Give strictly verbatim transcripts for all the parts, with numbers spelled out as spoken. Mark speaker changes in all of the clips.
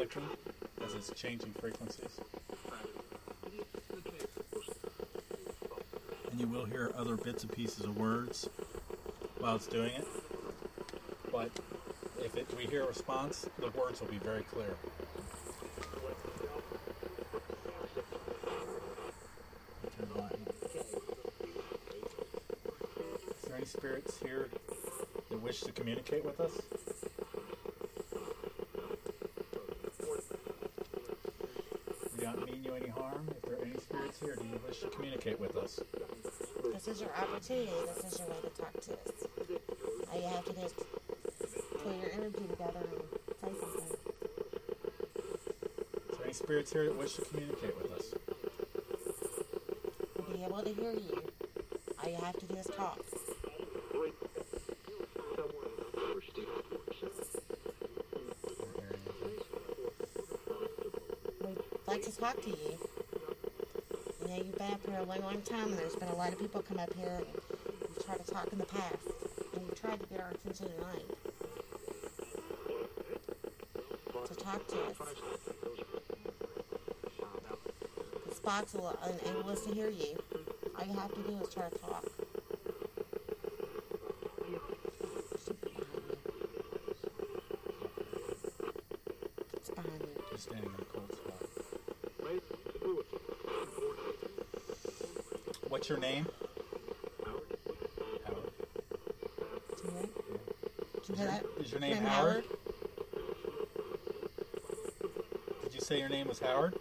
Speaker 1: clicking as it's changing frequencies. And you will hear other bits and pieces of words while it's doing it. But if it, we hear a response, the words will be very clear. Is there any spirits here that wish to communicate with us? We don't mean you any harm. If there are any spirits here, do you wish to communicate with us?
Speaker 2: This is your opportunity. This is your way to talk to us. All you have to do is pull your energy together and say something.
Speaker 1: Is there any spirits here that wish to communicate with us?
Speaker 2: We'll be able to hear you. All you have to do is talk. We'd like to talk to you. You know, you've been up here a long, long time, and there's been a lot of people come up here, and you've tried to talk in the past, and you've tried to get our attention tonight. So talk to us. The spots will enable us to hear you. All you have to do is try to talk. It's behind you.
Speaker 1: Just standing in a cold spot. What's your name? Howard.
Speaker 2: Can you hear it? Can you
Speaker 1: Is
Speaker 2: hear
Speaker 1: your,
Speaker 2: that?
Speaker 1: is your name Howard? Did you say your name was Howard?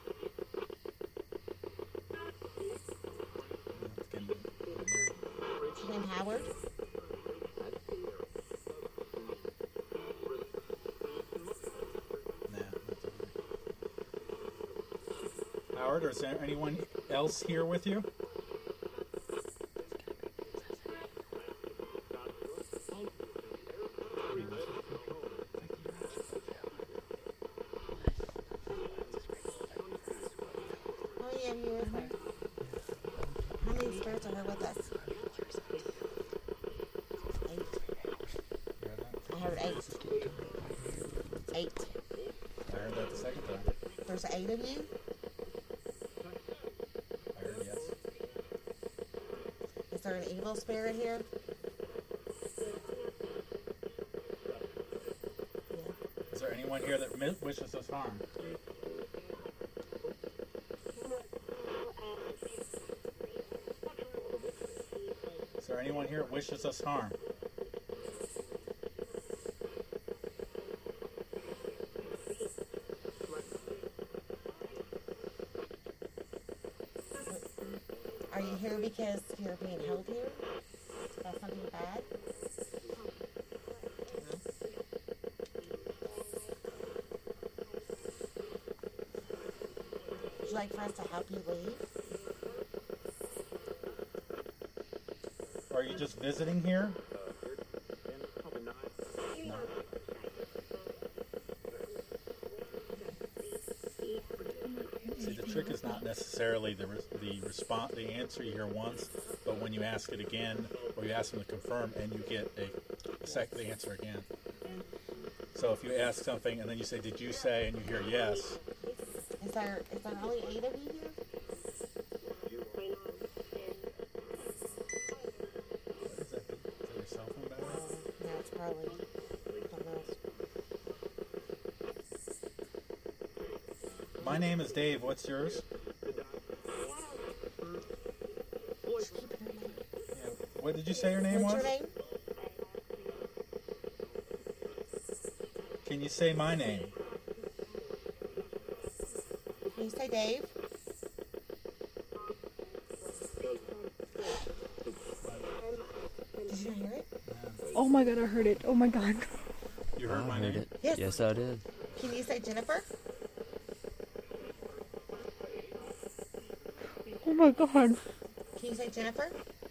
Speaker 2: Is your name Howard?
Speaker 1: Nah, Howard, or is there anyone else here with you?
Speaker 2: Oh, yeah, you're with her. How many spirits are here with us? Eight. I heard eight. Eight.
Speaker 1: I heard that the second time.
Speaker 2: There's eight of you?
Speaker 1: I heard yes.
Speaker 2: Is there an evil spirit here?
Speaker 1: Is there anyone here that mi- wishes us harm? Is there anyone here that wishes us harm?
Speaker 2: Are you here because you're being held here? About something bad? No. Would you like for us to help you leave?
Speaker 1: Are you just visiting here? No. See, the trick is not necessarily the res- the response, the answer you hear once, but when you ask it again, or you ask them to confirm, and you get a, a second answer again. So if you ask something and then you say, "Did you say?" and you hear yes,
Speaker 2: Is there is there only eight of you here?
Speaker 1: what is that? Is that your cell phone battery?
Speaker 2: No, it's probably something else.
Speaker 1: My name is Dave. What's yours?
Speaker 2: Just keep her name.
Speaker 1: Yeah. What did you say your name
Speaker 2: What's
Speaker 1: was?
Speaker 2: your name?
Speaker 1: Can you say my name?
Speaker 2: Can you say Dave? Did you not hear it?
Speaker 3: Oh my god, I heard it. Oh my god.
Speaker 1: You heard
Speaker 4: I
Speaker 1: my
Speaker 4: heard
Speaker 1: name?
Speaker 4: it.
Speaker 2: Yes.
Speaker 4: Yes, I did.
Speaker 2: Can you say Jennifer?
Speaker 3: Oh my god.
Speaker 2: Can you say Jennifer?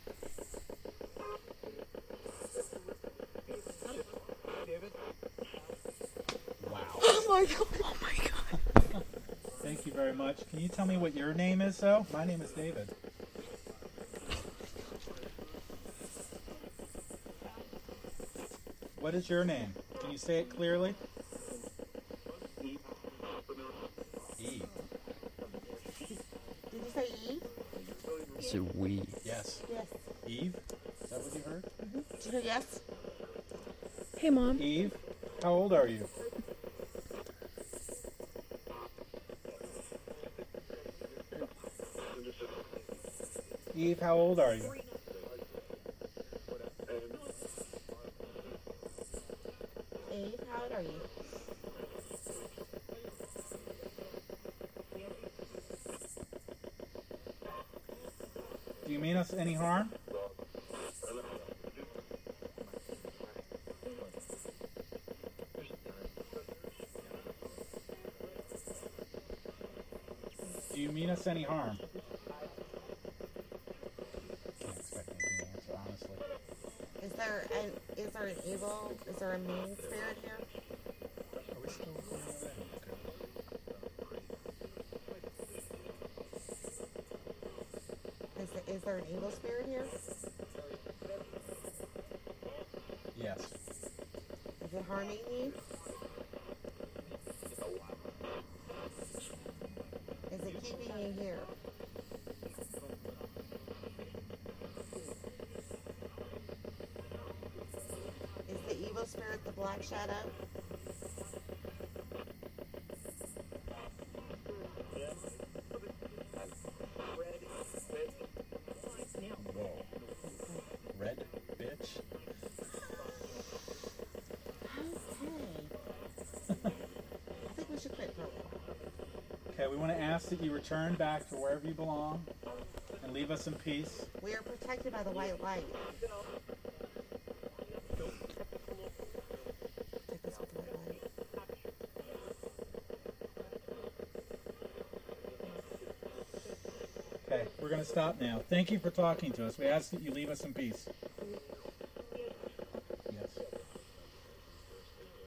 Speaker 1: Wow.
Speaker 3: Oh my god. Oh my god.
Speaker 1: Thank you very much. Can you tell me what your name is, though? My name is David. What is your name? Can you say it clearly?
Speaker 4: it's a we.
Speaker 1: Yes.
Speaker 2: Yes.
Speaker 1: Eve? Is that what you heard?
Speaker 2: Did you hear yes?
Speaker 3: Hey, Mom.
Speaker 1: Eve, how old are you? Eve, how old are you?
Speaker 2: Eve, how old are you?
Speaker 1: Do you mean us any harm? Do you mean us any harm? Can't expect anything to answer, honestly.
Speaker 2: Is there an is there an evil? Is there a mean spirit here?
Speaker 1: Are we still recording over there?
Speaker 2: Is the, is there an evil spirit here?
Speaker 1: Yes.
Speaker 2: Is it harming you? Is it keeping you here? Is the evil spirit the black shadow?
Speaker 1: Whoa. Red bitch?
Speaker 2: Okay. I think we should quit for a while.
Speaker 1: Okay, we want to ask that you return back to wherever you belong and leave us in peace.
Speaker 2: We are protected by the white light. Take this with the white light.
Speaker 1: Okay, we're going to stop now. Thank you for talking to us. We ask that you leave us in peace.